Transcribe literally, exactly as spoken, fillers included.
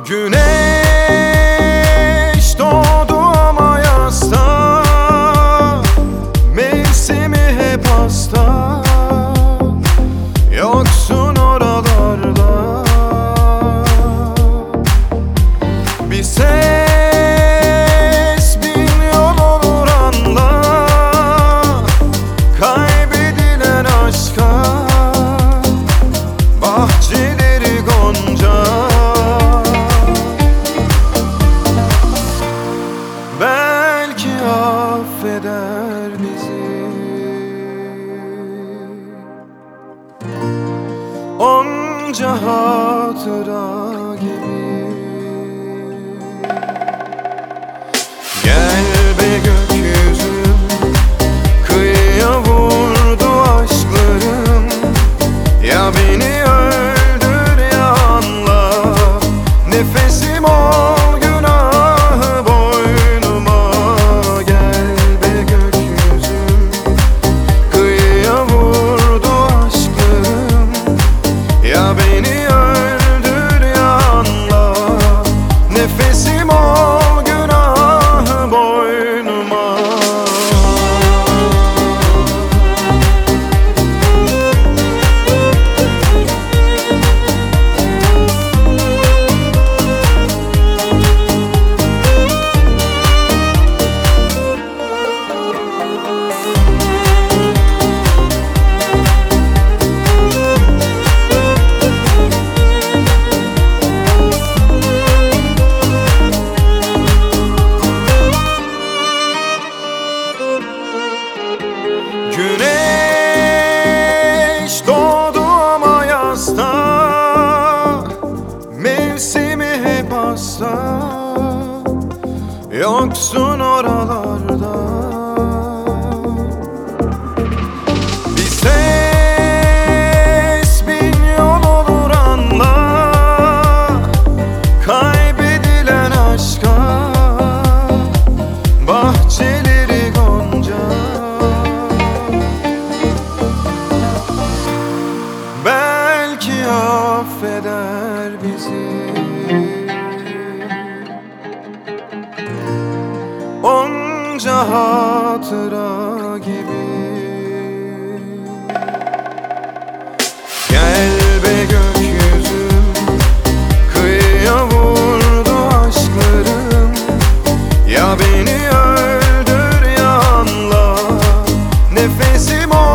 Güneş doğdu ama yasta, mevsimi hep hasta. Yoksun oralarda, bir ses bin yol olur anla. Kaybedilen aşka, bahçeleri gonca. Belki affeder bizi, onca hatıra gibi. Gel be gökyüzüm, kıyıya vurdu aşklarım. Ya beni öldür ya anla, nefesim ol günahı boynuma. Gel be gökyüzüm, kıyıya vurdu aşklarım. Ya beni öldür ya anla, nefesim ol günahı boynuma. Güneş doğdu ama yasta, mevsimi hep hasta. Yoksun oralarda, bir ses bin yol olur anla. Kaybedilen aşka, bahçeleri gonca. Belki affeder bizi, onca hatıra gibi. Gel be gökyüzüm, kıyıya vurdu aşklarım. Ya beni öldür ya anla, nefesim ol